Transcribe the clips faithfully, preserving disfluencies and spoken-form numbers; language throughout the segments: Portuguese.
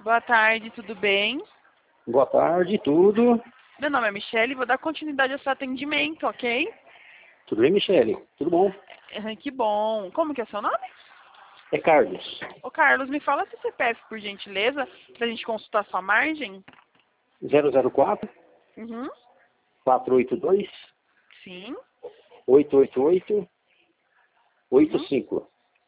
Boa tarde, tudo bem? Boa tarde, tudo. Meu nome é Michele, vou dar continuidade ao seu atendimento, ok? Tudo bem, Michele? Tudo bom? Ah, que bom. Como que é seu nome? É Carlos. Ô Carlos, me fala seu C P F, por gentileza, pra gente consultar sua margem. zero zero quatro, Uhum. quatro oito dois, Sim. oito oito oito, oito Uhum. cinco.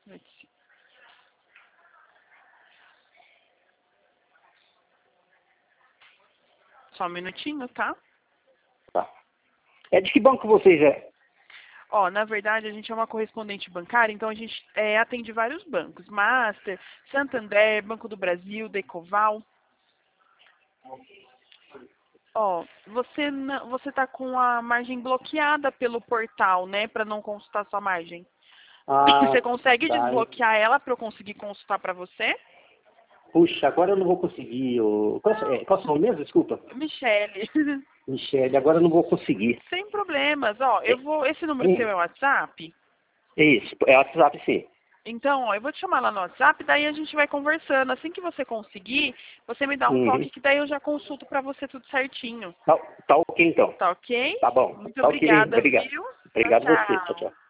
Só um minutinho, tá? Tá. É de que banco vocês é? Ó, na verdade, a gente é uma correspondente bancária, então a gente é, atende vários bancos. Master, Santander, Banco do Brasil, Decoval. Ó, você não, você tá com a margem bloqueada pelo portal, né, para não consultar sua margem. Ah, Você consegue tá. desbloquear ela para eu conseguir consultar para você? Puxa, agora eu não vou conseguir. ô- Qual, é, qual é o seu nome mesmo? Desculpa. Michele. Michele, agora eu não vou conseguir. Sem problemas. Ó, É, eu vou. Esse número seu é, é o WhatsApp? é isso, é WhatsApp sim. Então, ó, eu vou te chamar lá no WhatsApp, daí a gente vai conversando. Assim que você conseguir, você me dá um Uhum. toque que daí eu já consulto para você tudo certinho. Tá, tá ok então. Tá ok? Tá bom. Muito Tá ok, obrigada, obrigado. viu? Tchau, Obrigado a você. Tchau, tchau. tchau.